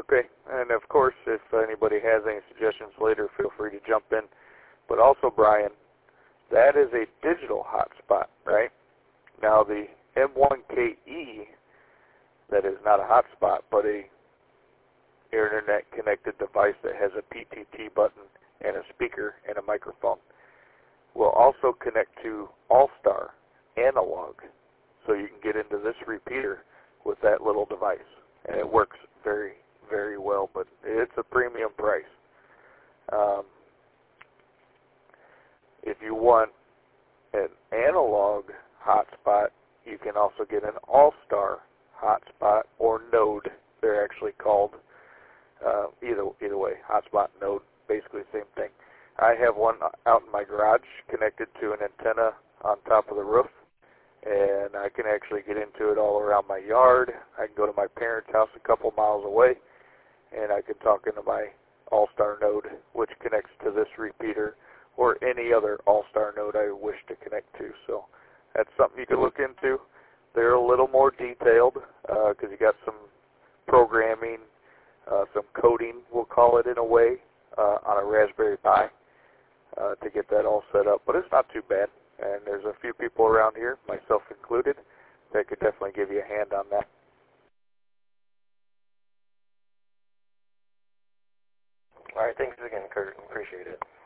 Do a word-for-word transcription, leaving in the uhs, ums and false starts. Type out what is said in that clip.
Okay, and of course, if anybody has any suggestions later, feel free to jump in. But also, Brian, that is a digital hotspot, right? Now, the M one K E, that is not a hotspot, but a internet-connected device that has a P T T button and a speaker and a microphone, will also connect to All-Star analog, so you can get into this repeater with that little device, and it works very, very well, but it's a premium price. Um, if you want an analog hotspot, you can also get an All-Star hotspot or node. They're actually called uh, either either way, hotspot, node, basically the same thing. I have one out in my garage connected to an antenna on top of the roof, and I can actually get into it all around my yard. I can go to my parents' house a couple miles away, and I can talk into my All-Star node, which connects to this repeater or any other All-Star node I wish to connect to. So that's something you can look into. They're a little more detailed because uh, you got some programming, uh, some coding, we'll call it in a way, uh, on a Raspberry Pi uh, to get that all set up. But it's not too bad, and there's a few people around here, myself included, that could definitely give you a hand on that. All right, thanks again, Kurt. Appreciate it.